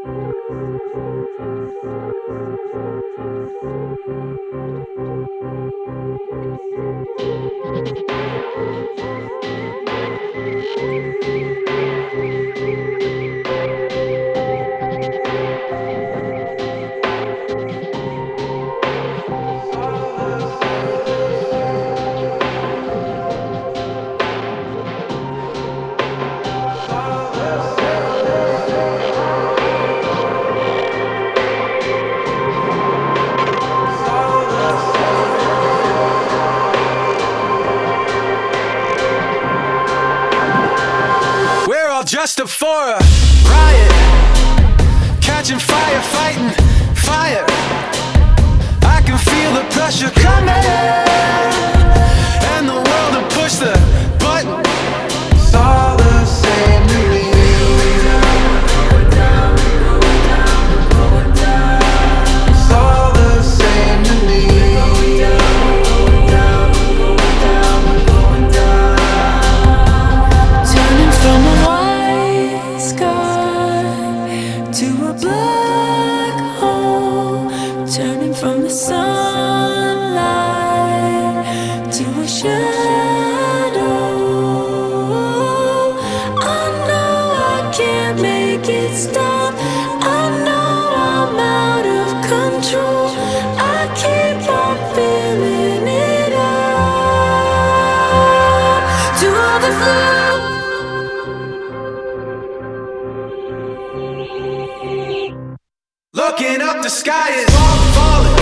Just up for a riot, catching fire, fighting fire. I can feel the pressure coming, and the world to push the button. It's all the same to me. It's all the same to me. Turning from a white sky to a black hole, turning from the sunlight to a shadow. I know I can't make it stop. I know I'm out of control. I keep on feeling it up to all the flow. Looking up, the sky is falling.